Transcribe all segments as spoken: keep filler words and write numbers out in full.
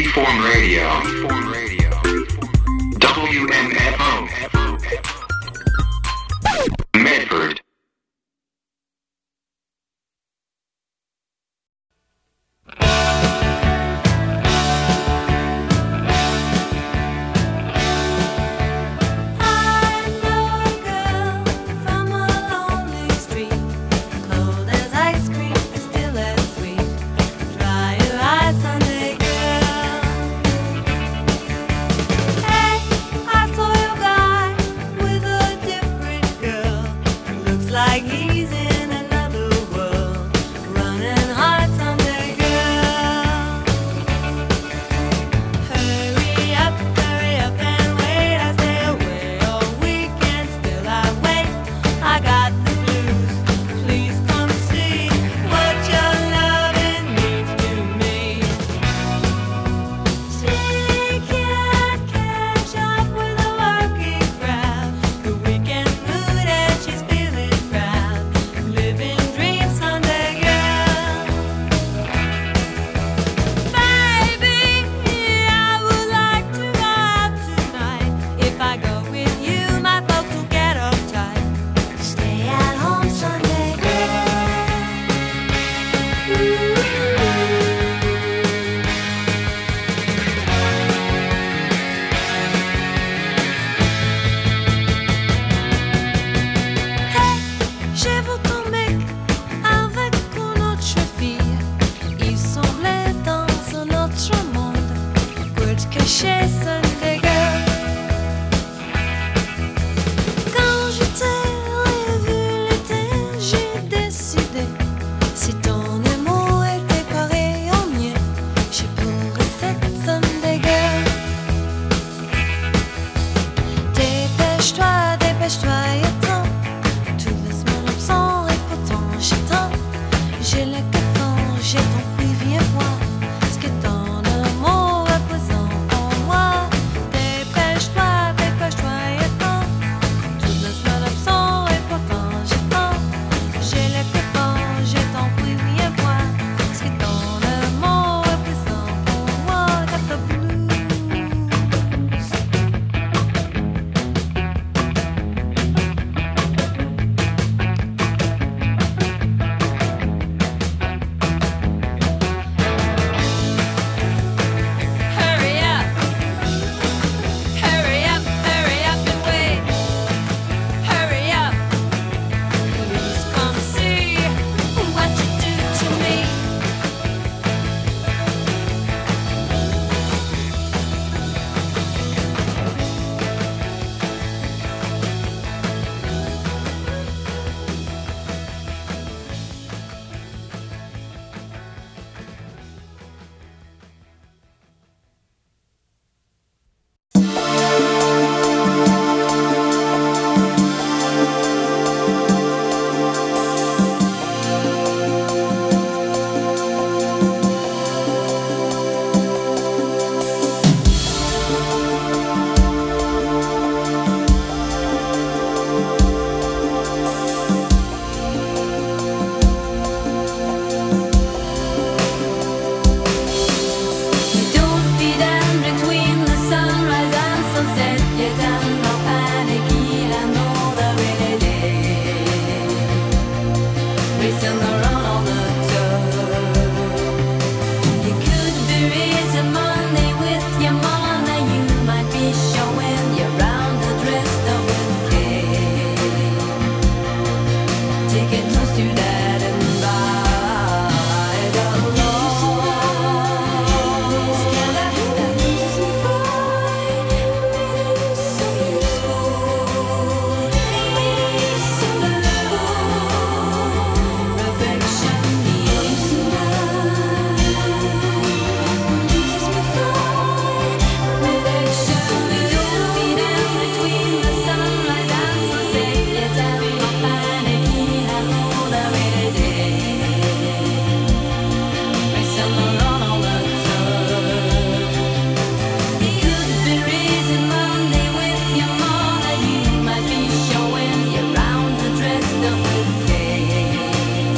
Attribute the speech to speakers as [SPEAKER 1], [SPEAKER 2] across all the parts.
[SPEAKER 1] Freeform Radio. Freeform Radio. W M F O. Medford.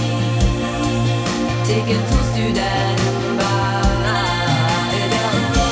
[SPEAKER 2] Take it to Sudan. Bye.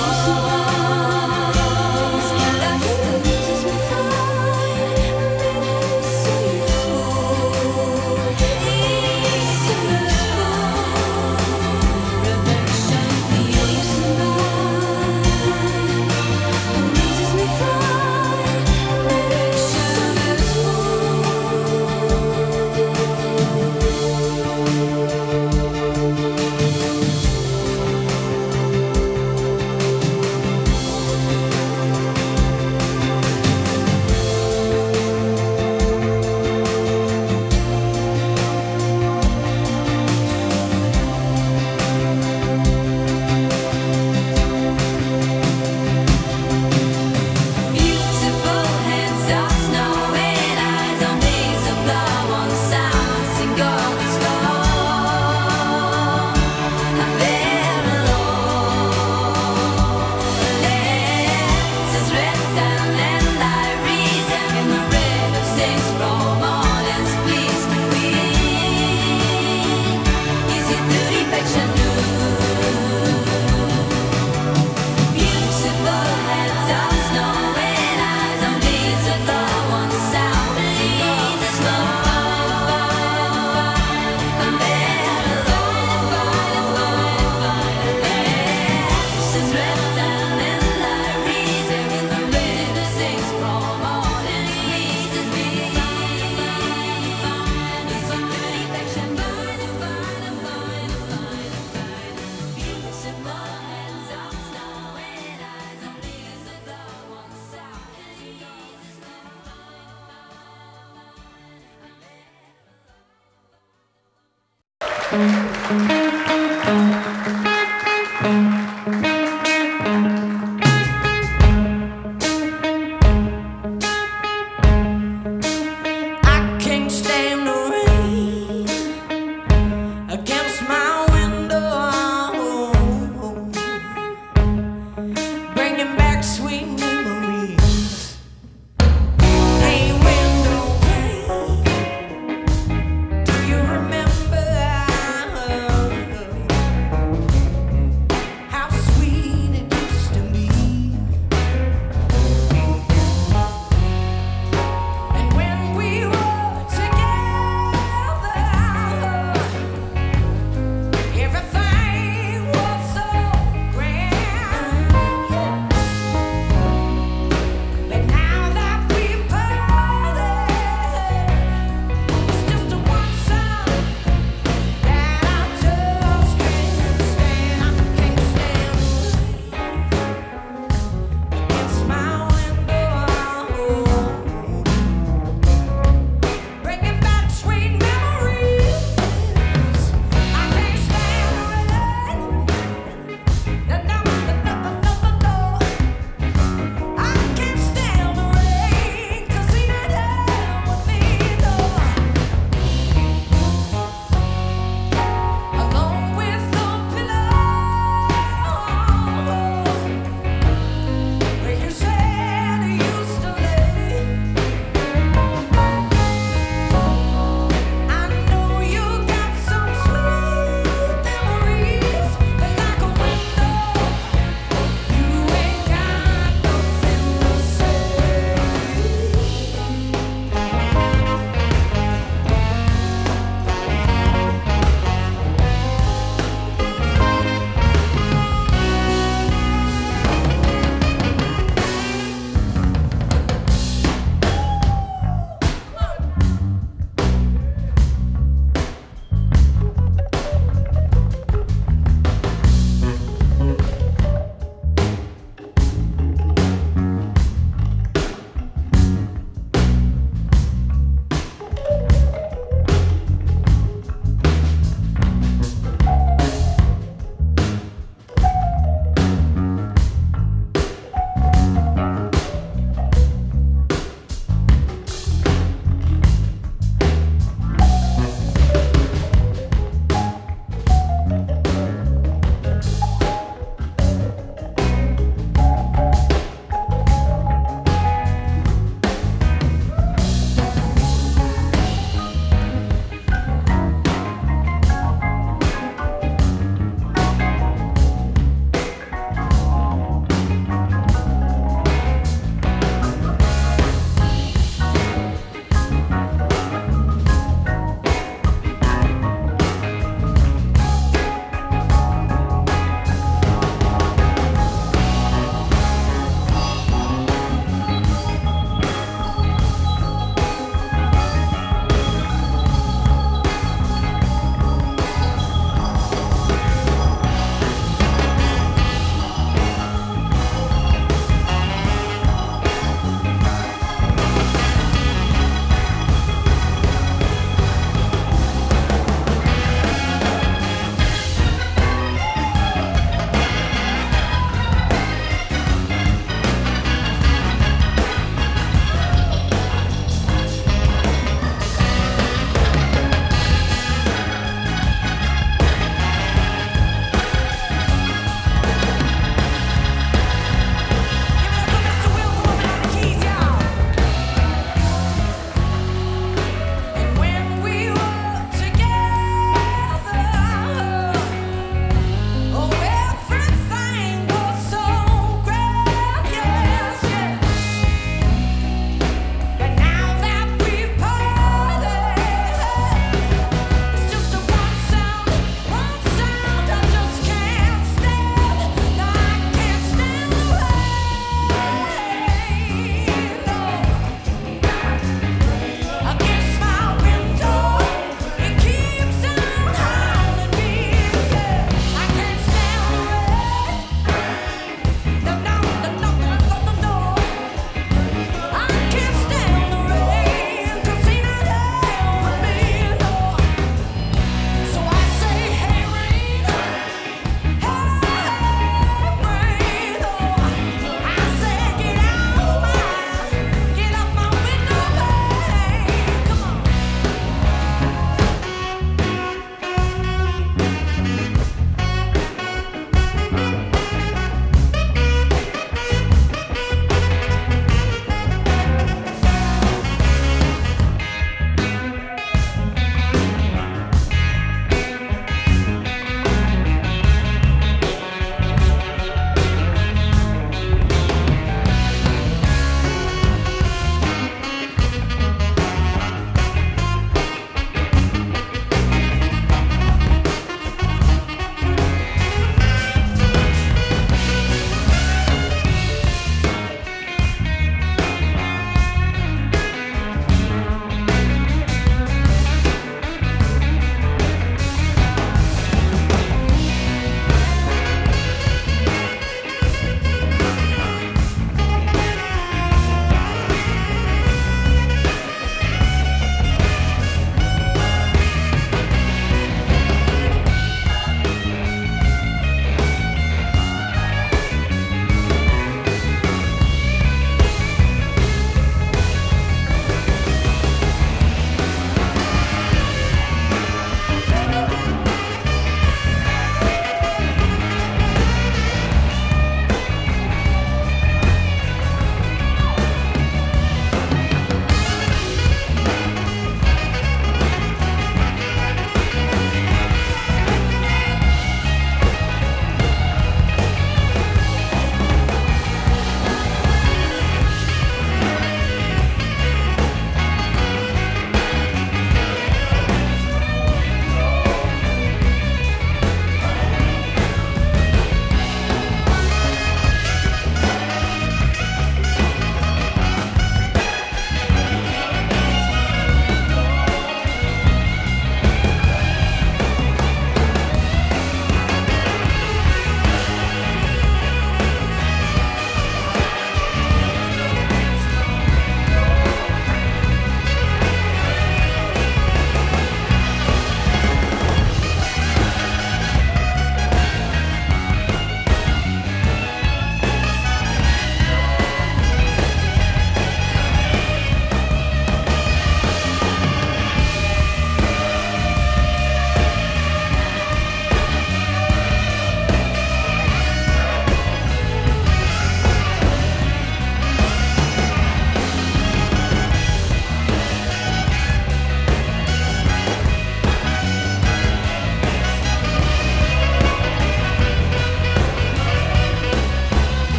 [SPEAKER 2] Do you remember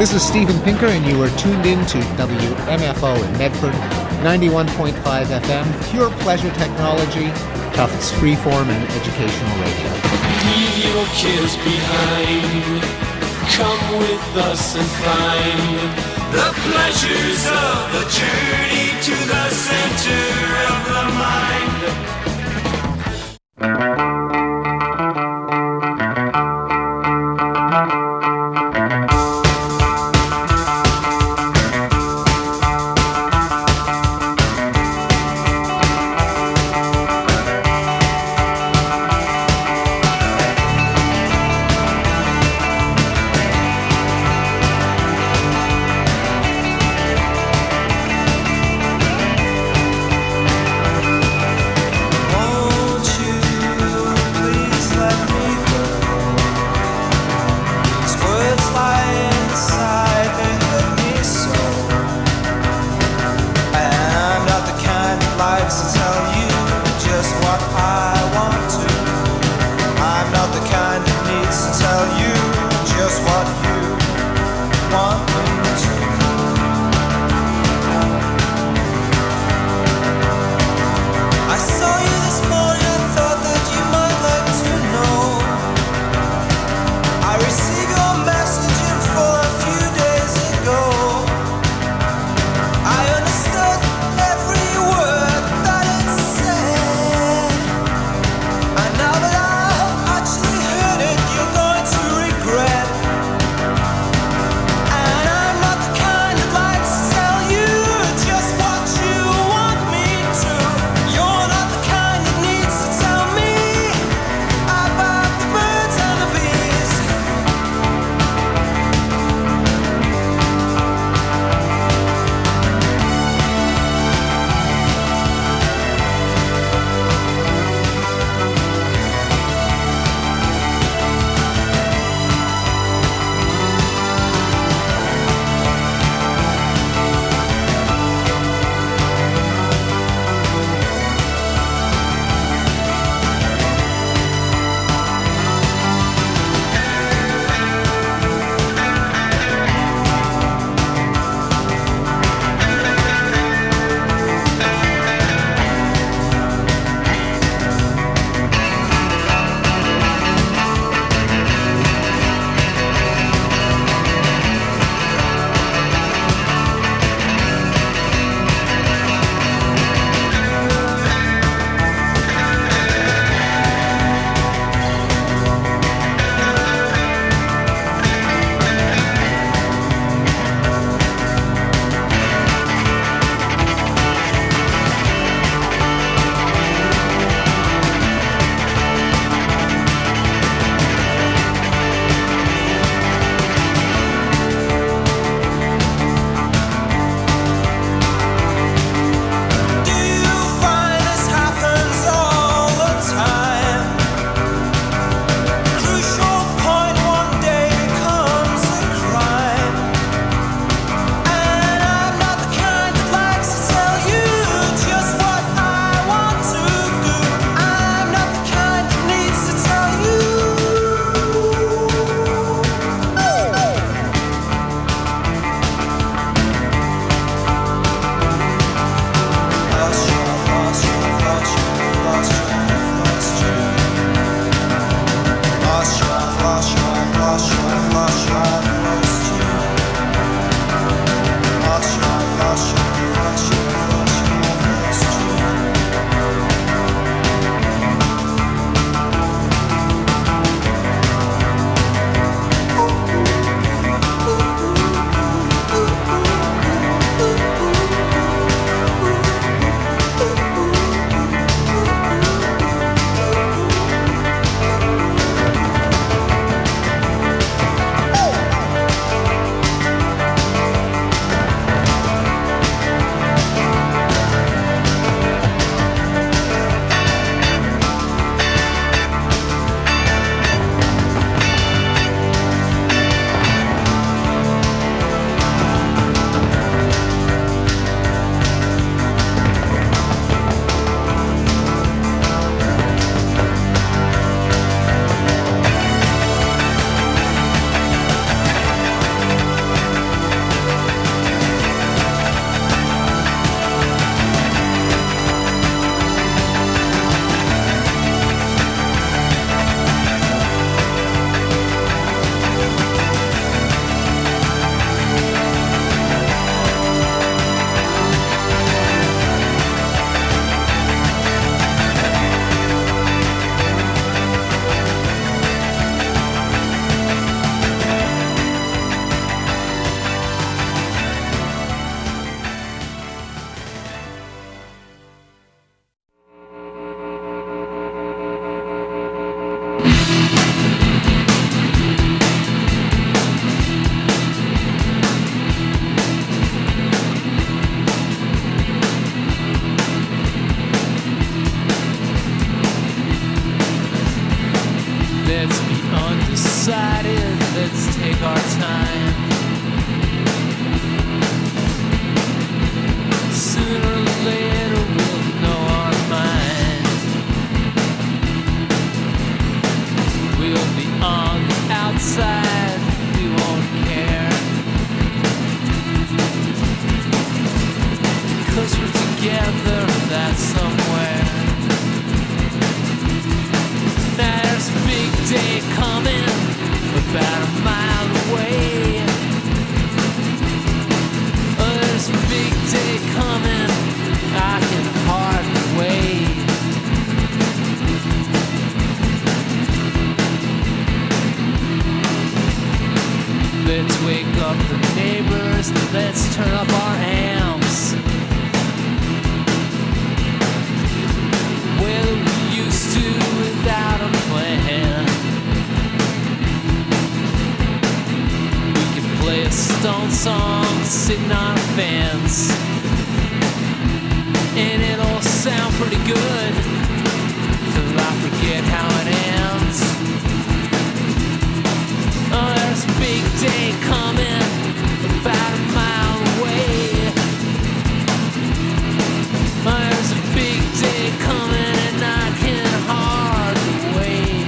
[SPEAKER 2] This is Steven Pinker, and you are tuned in to W M F O in Medford, ninety-one point five F M, pure pleasure technology, Tufts freeform and educational radio.
[SPEAKER 3] Leave your cares behind. Come with us and find the pleasures of a journey to the center of the mind.
[SPEAKER 4] That let's take our time. Sooner or later we'll know our mind. We'll be on the outside, we won't care. Cause we're together, that's somewhere. Now there's a big day coming, about a mile away. Oh, there's a big day coming, I can hardly wait. Let's wake up the neighbors, let's turn up our amps. Well, we used to without a plan. We can play a Stone song sitting on a fence, and it'll sound pretty good till I forget how it ends. Oh, there's a big day coming, about a mile away. Oh, there's a big day coming, and I can hardly wait.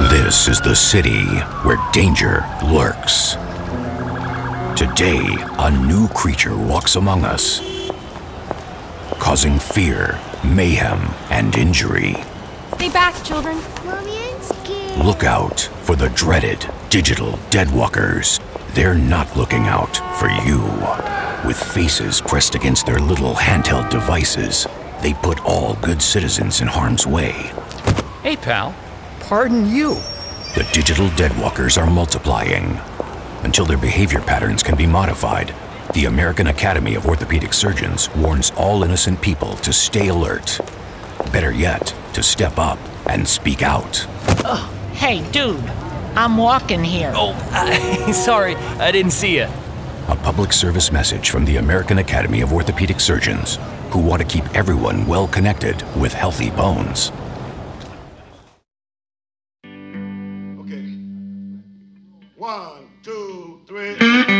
[SPEAKER 5] This is the city where danger lurks. Today, a new creature walks among us, causing fear, mayhem, and injury.
[SPEAKER 6] Stay back, children.
[SPEAKER 7] Mommy, I'm scared.
[SPEAKER 5] Look out for the dreaded digital deadwalkers. They're not looking out for you. With faces pressed against their little handheld devices, they put all good citizens in harm's way.
[SPEAKER 8] Hey, pal. Pardon you.
[SPEAKER 5] The digital deadwalkers are multiplying. Until their behavior patterns can be modified, the American Academy of Orthopedic Surgeons warns all innocent people to stay alert. Better yet, to step up and speak out.
[SPEAKER 9] Oh, hey, dude. I'm walking here.
[SPEAKER 8] Oh, uh, sorry. I didn't see you.
[SPEAKER 5] A public service message from the American Academy of Orthopedic Surgeons, who want to keep everyone well connected with healthy bones.
[SPEAKER 10] Okay. One, two, three.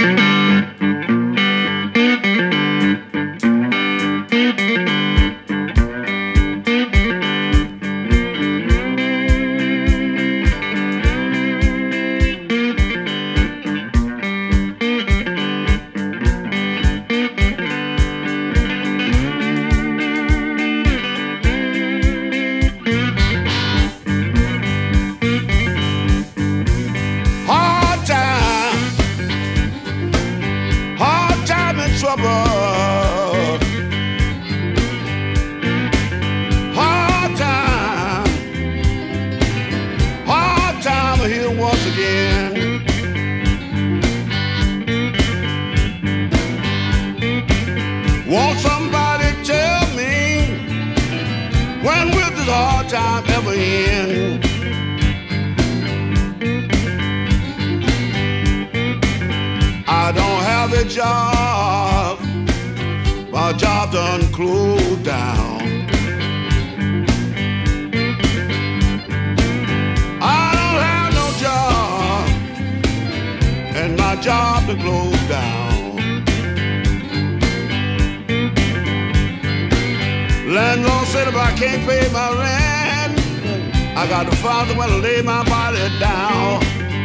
[SPEAKER 10] Landlord said if I can't pay my rent, I got to find somewhere to lay my body down.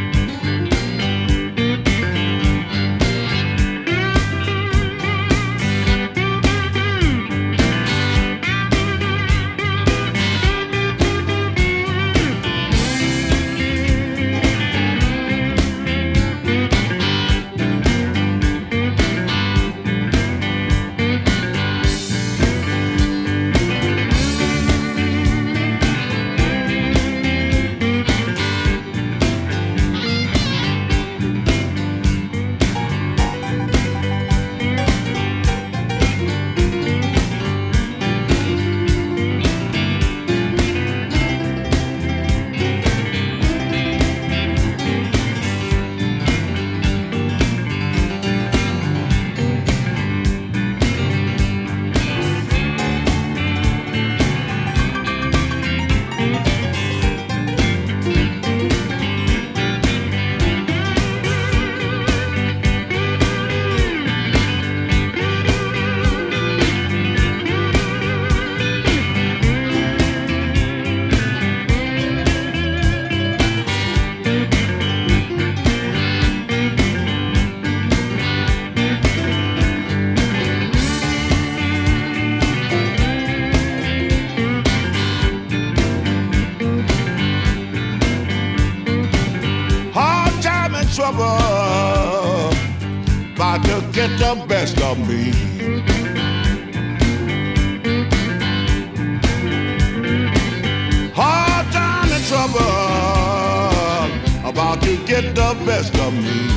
[SPEAKER 10] Trouble, about to get the best of me. Hard time and trouble, about to get the best of me.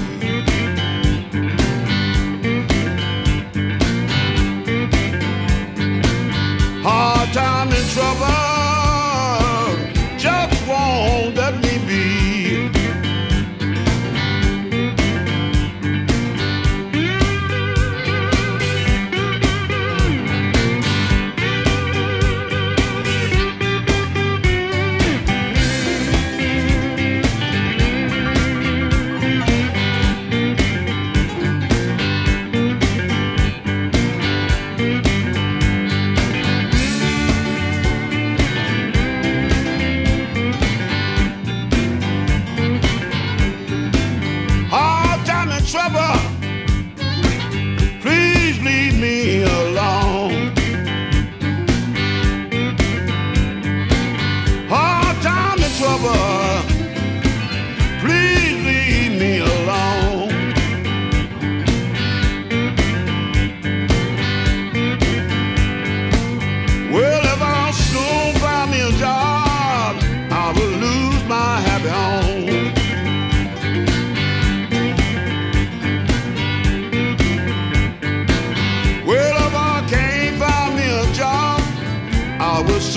[SPEAKER 10] Hard time and trouble, just won't let me be.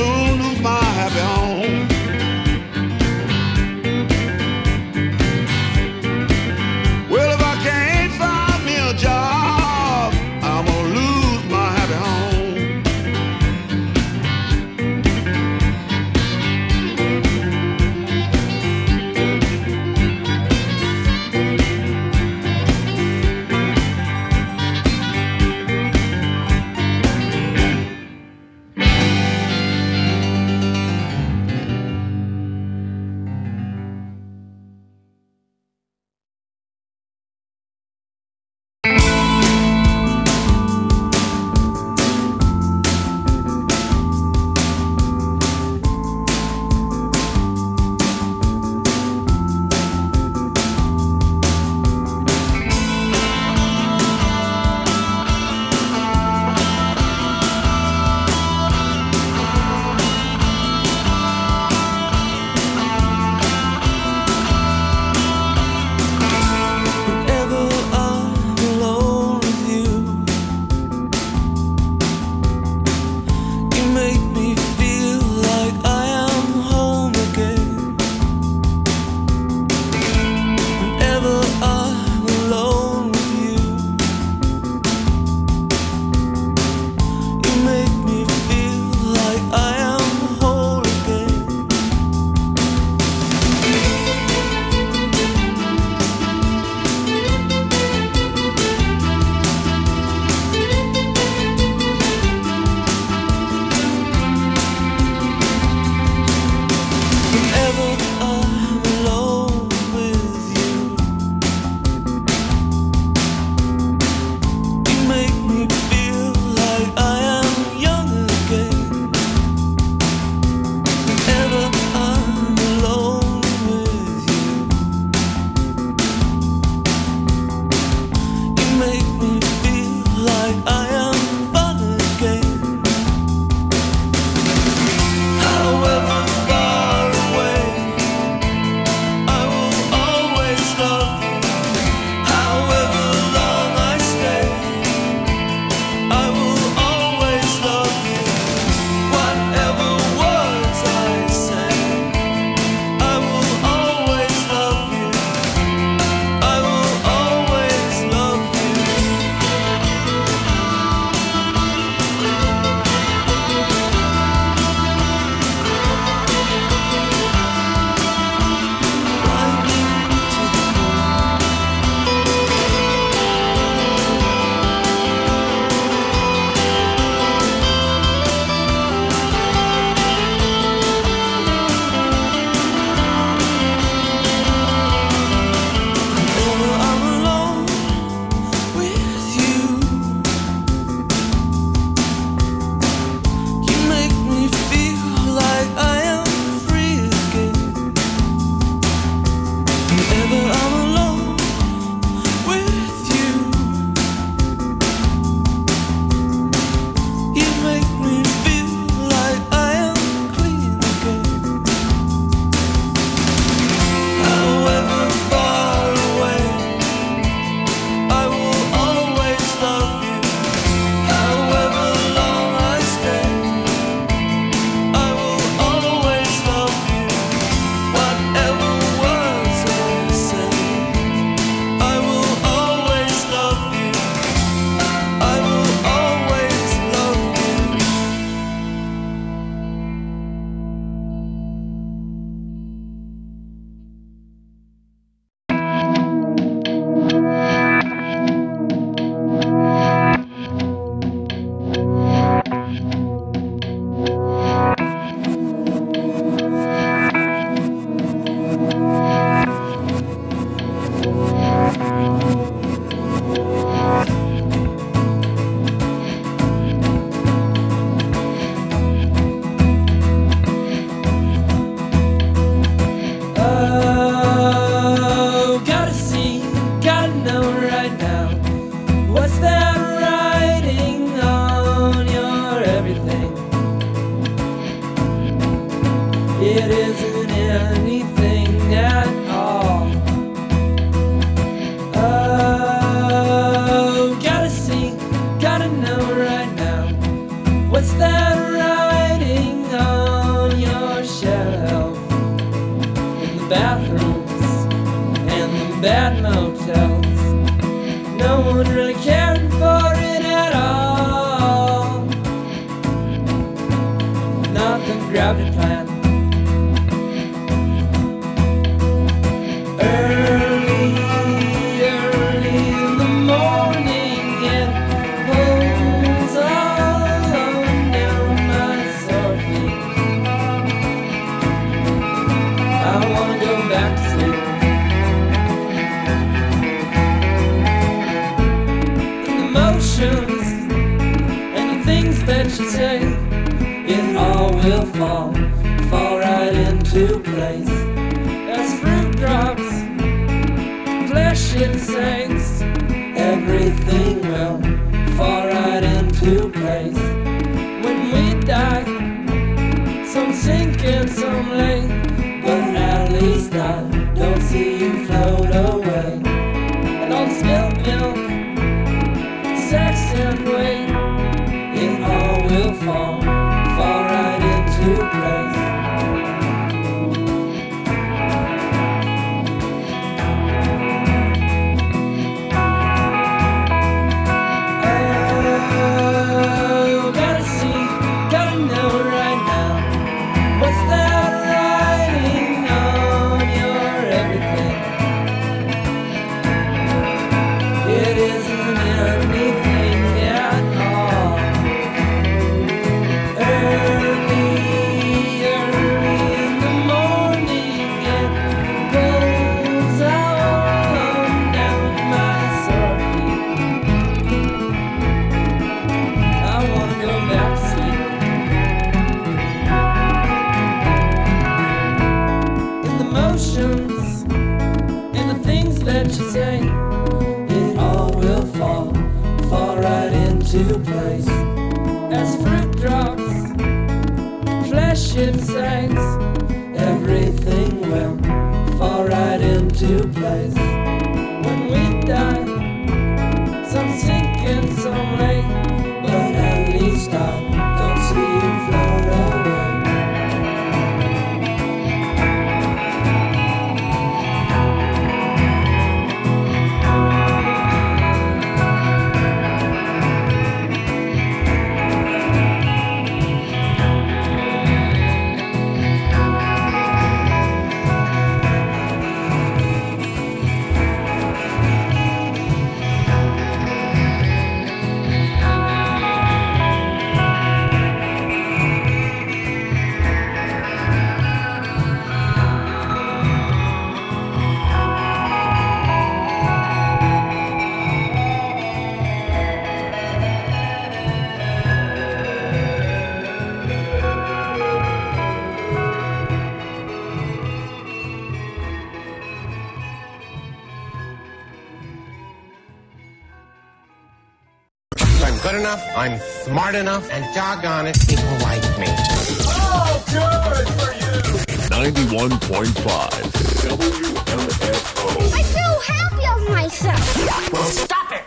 [SPEAKER 10] soon lose my happy home. Well, if I can't find me a job, I'm gonna lose my happy home.
[SPEAKER 4] at motels. No one really cared for it at all. Nothing grabbed a plan. Early, early in the morning, it pulls all alone down my sore feet. I wanna go back to sleep. And the things that you say, it all will fall, fall right into place. As fruit drops, flesh it sinks, everything will fall right into place. When we die, some sink and some lay, but at least I don't see you float away. And all the spilled milk, sex and weight, it all will fall, fall right into place. Oh, gotta see, gotta know right now, what's that writing on your everything? It isn't anything at all. Early, early in the morning, it pulls all down my sore feet. I wanna go back to sleep. In the motions, in the things that you say, it all will fall, fall right into place. As fruit drops, flesh it sinks, everything will fall right into place. When we die, some sink and some lay, but at least I don't see you float away.
[SPEAKER 6] I'm good enough, I'm smart enough, and doggone it, people like me.
[SPEAKER 3] Oh, good for you!
[SPEAKER 11] ninety-one point five W M F O.
[SPEAKER 7] I'm so happy of myself.
[SPEAKER 3] Well, stop it!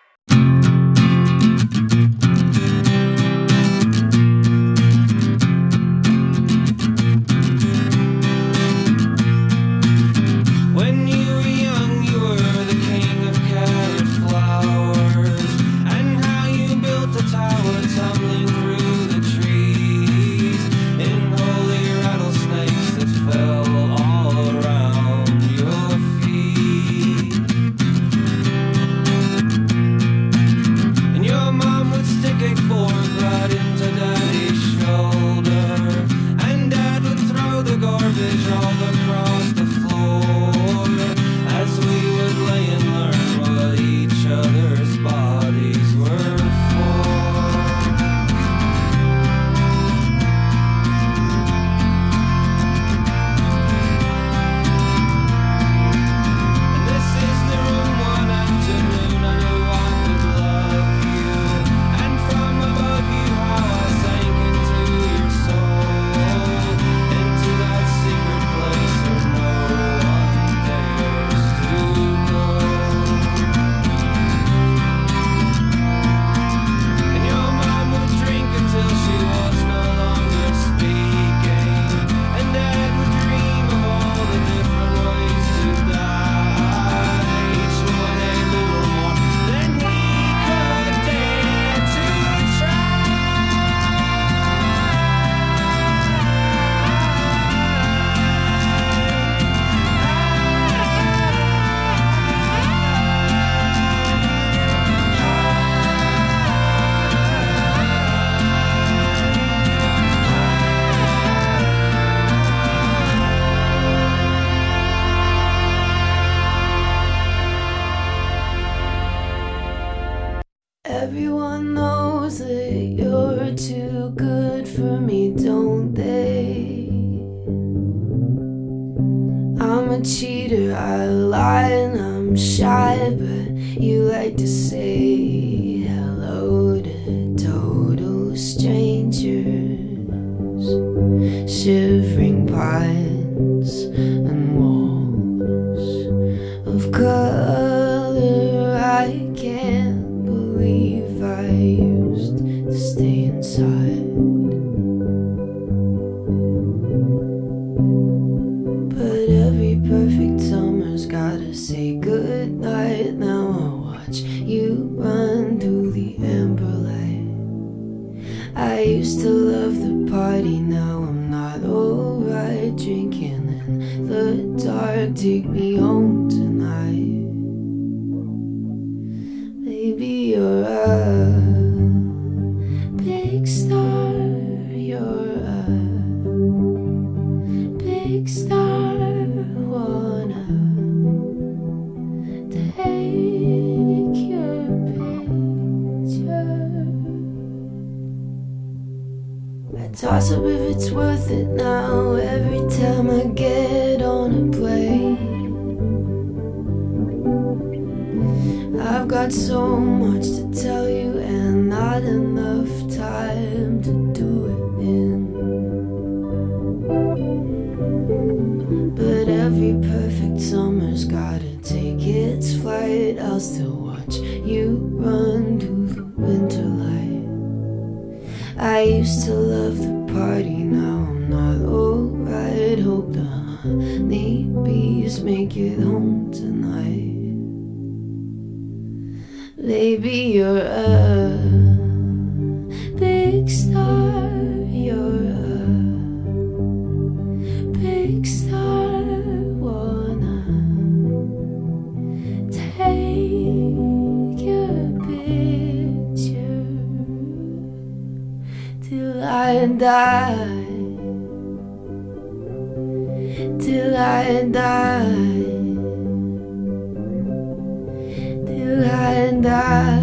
[SPEAKER 4] When you were young, you were the king of carrot flowers, and how you built a tower tumbling through the trees, in holy rattlesnakes that fell all around your feet.
[SPEAKER 12] cheater, I lie and I'm shy, but you like to say hello to total strangers. Shivering pines and walls of color, I can't believe I used to stay inside. But every perfect summer's gotta say goodnight. Now I'll watch you run through the amber light. I used to love the party, now I'm not alright. Drinking in the dark, take me home tonight. Baby, you're a big star, you're a big star. Wanna take your picture. I toss up if it's worth it now. Every time I get on a plane, I've got so much to tell you and not enough time to do it in. But every perfect summer's gotta take its flight. I'll still watch you run through the winter light. I used to love the party, now I'm not alright. Hope the honey bees make it home tonight. Baby, you're a big star, you're a big star. Wanna take your picture till I die, till I die, till I die.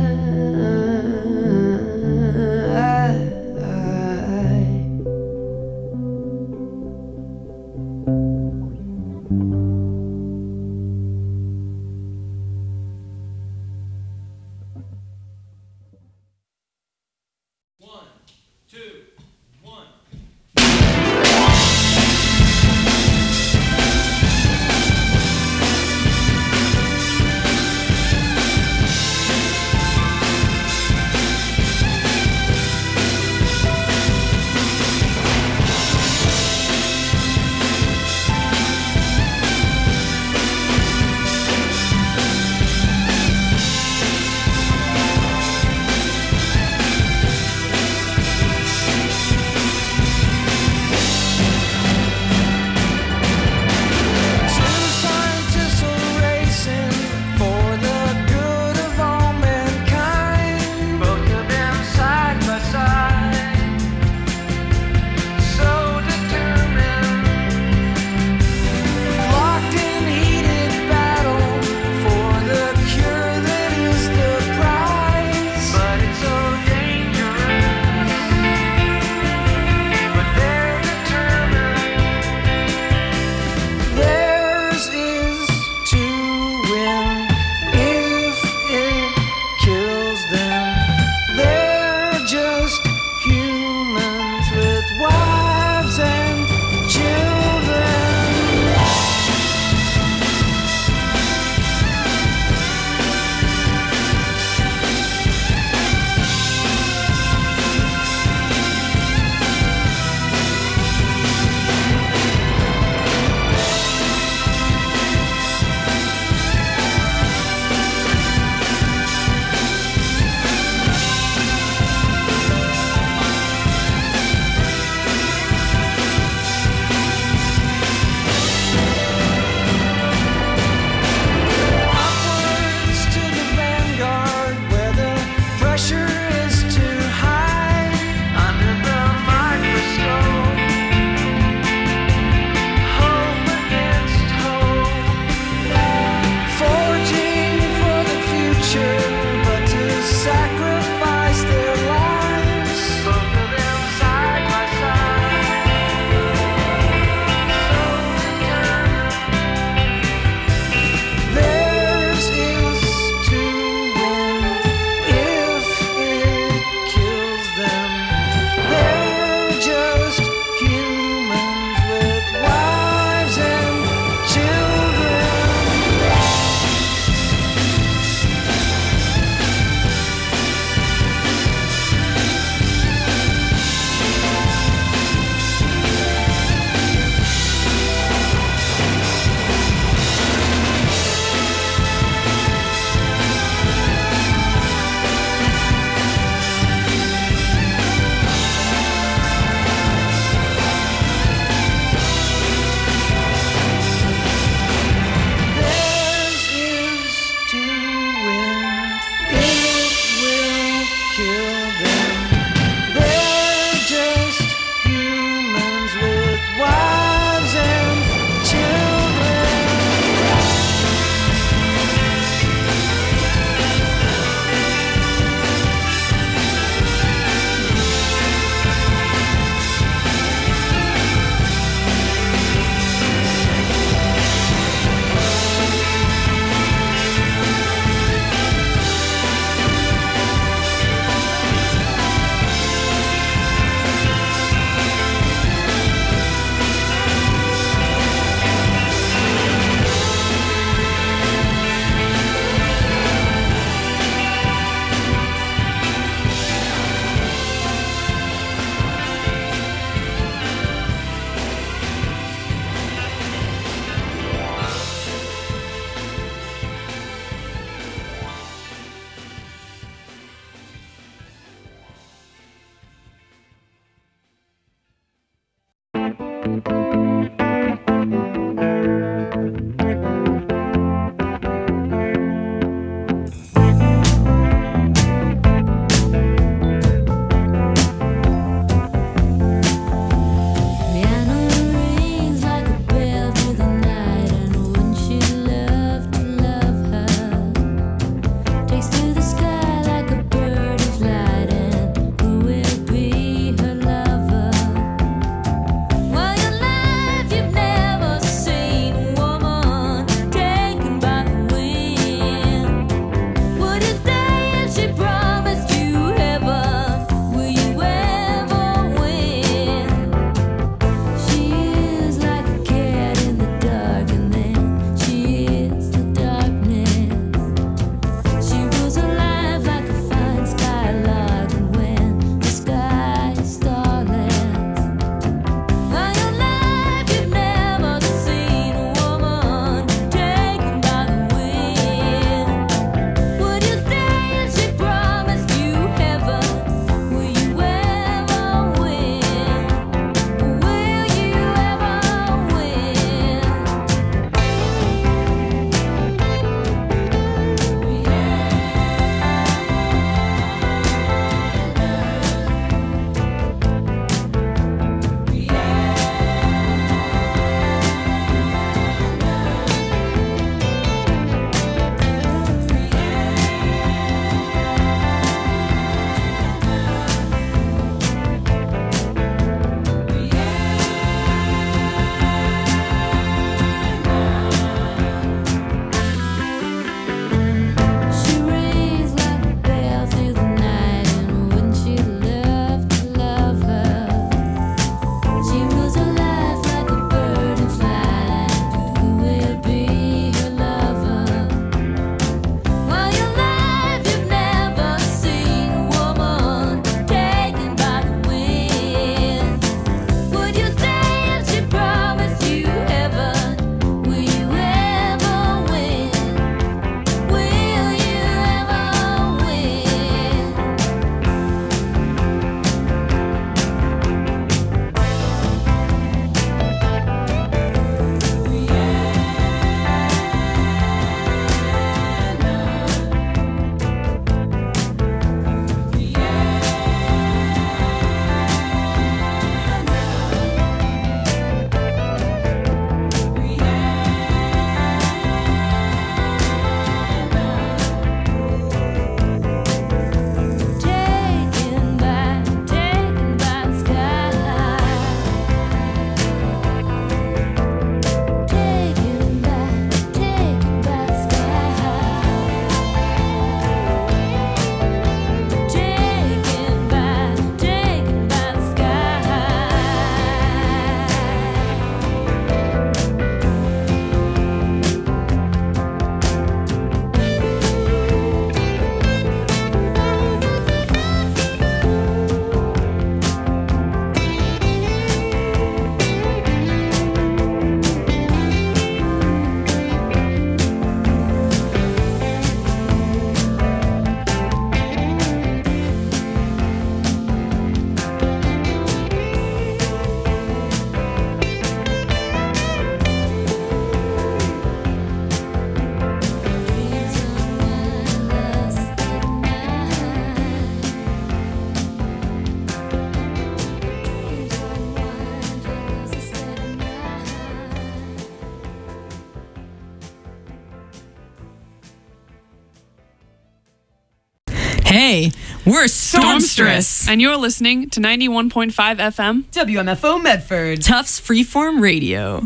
[SPEAKER 13] Hey, we're Stormstress.
[SPEAKER 14] And you're listening to ninety-one point five F M
[SPEAKER 13] W M F O Medford. Tufts Freeform Radio.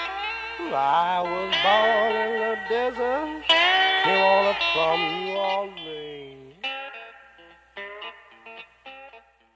[SPEAKER 15] I was born in the desert, came all up from New Orleans.